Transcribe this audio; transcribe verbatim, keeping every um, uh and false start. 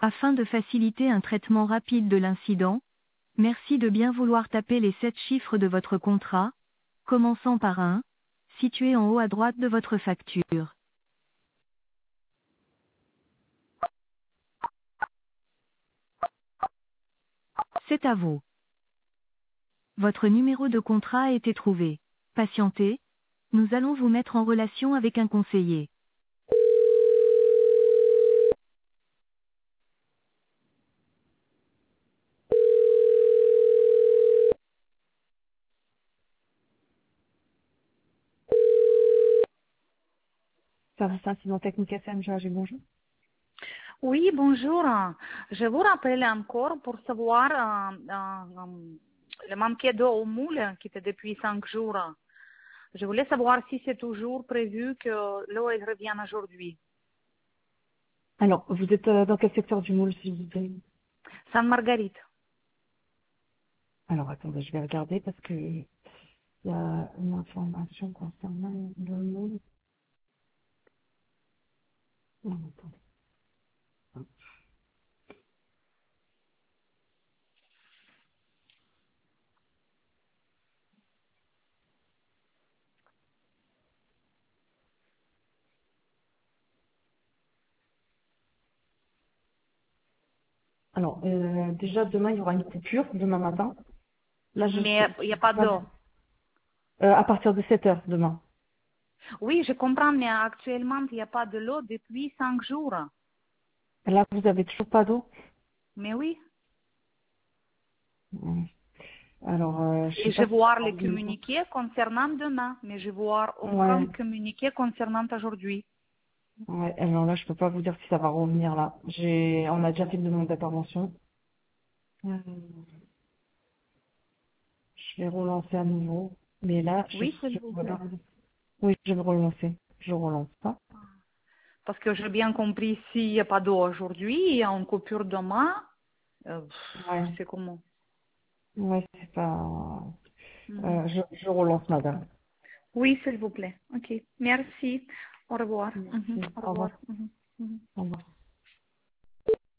Afin de faciliter un traitement rapide de l'incident, merci de bien vouloir taper les sept chiffres de votre contrat, commençant par un, situé en haut à droite de votre facture. C'est à vous. Votre numéro de contrat a été trouvé. Patientez, nous allons vous mettre en relation avec un conseiller. Service incident technique F M, Georges, bonjour. Oui, bonjour. Je vous rappelle encore pour savoir euh, euh, euh, le manqué d'eau au moule qui était depuis cinq jours. Je voulais savoir si c'est toujours prévu que l'eau elle revienne aujourd'hui. Alors, vous êtes euh, dans quel secteur du moule, s'il vous plaît? Sainte Marguerite. Alors, attendez, je vais regarder parce que il y a une information concernant le moule. Non, attendez. Alors, euh, déjà, demain, il y aura une coupure, demain matin. Là, je Mais sais, il n'y je a sais pas pas. d'eau. Euh, à partir de sept heures demain. Oui, je comprends, mais actuellement, il n'y a pas de l'eau depuis cinq jours. Là, vous avez toujours pas d'eau? Mais oui. Ouais. Alors, euh, je Et sais je pas vais si ça voir va les revenir. communiqués concernant demain, mais je vais voir aucun Ouais, communiqué concernant aujourd'hui. ouais. Alors là, je peux pas vous dire si ça va revenir là. J'ai, on a déjà fait une demande d'intervention. Euh, Je vais relancer à nouveau. Mais là, je, Oui, s'il je vous plaît. regarde. Oui, je vais relancer. Je relance pas. Parce que j'ai bien compris, s'il n'y a pas d'eau aujourd'hui, il y a une coupure demain, euh, Ouais, c'est comment? ouais, c'est pas. Mhm. Euh, je, je relance, madame. Oui, s'il vous plaît. Ok. Merci. Au revoir. Mhm. Merci. Au Au revoir. revoir. Mhm. Mhm. Au revoir.